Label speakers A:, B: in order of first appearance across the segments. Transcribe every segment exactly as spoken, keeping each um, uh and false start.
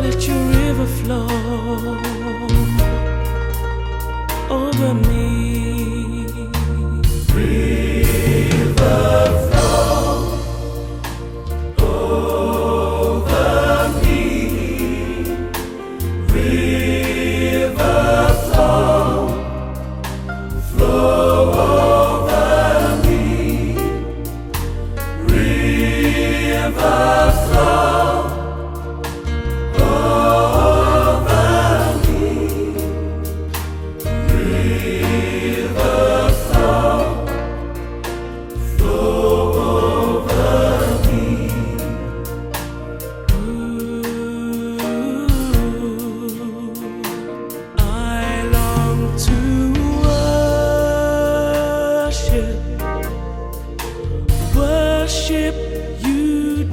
A: Let your river flow over me.
B: River flow over me. River flow, flow over me. River flow over me. River flow, flow over me.
A: Ooh, I long to worship, worship you,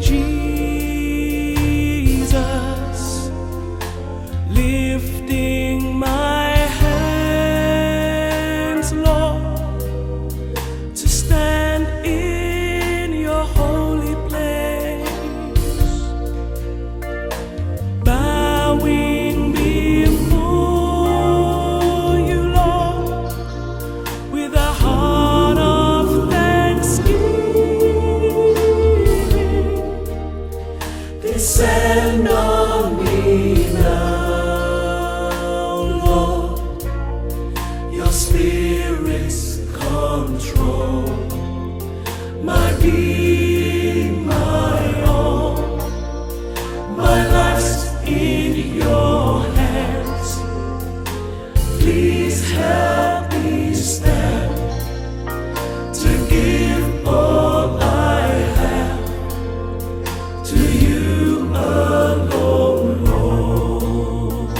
A: Jesus, lifting my hands, Lord, to stand in your holy place, bowing before you, Lord, with a heart of thanksgiving. Descend on me now, Lord, your Spirit's control, my being, my all, my life's in your hands. Please help me stand to give all I have to you alone, Lord.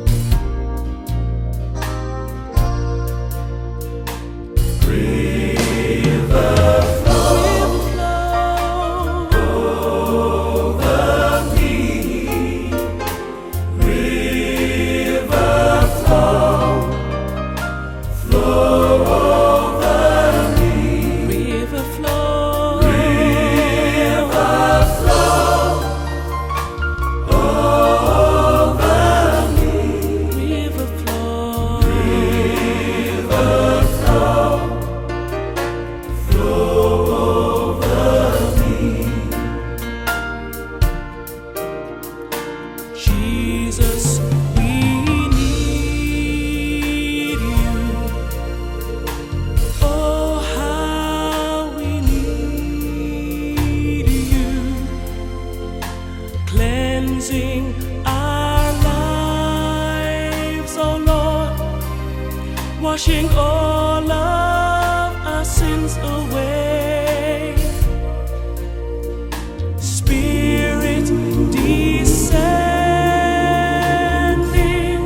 B: River flow over me. River flow, flow over me.
A: River flow,
B: River flow over me.
A: river flow,
B: River flow, flow over me.
A: Jesus, we need you. Oh, how we need you, cleansing our lives, oh Lord, washing all of our sins away. Spirit descending,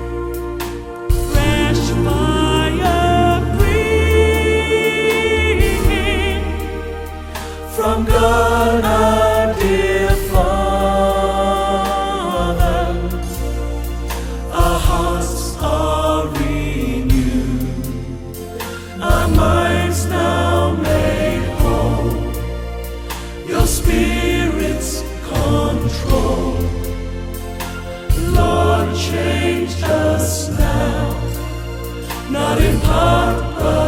A: fresh fire bringing from God our dear Father. Our hearts are renewed, our minds now made whole. Your Spirit's control, Lord, change us now, not in part but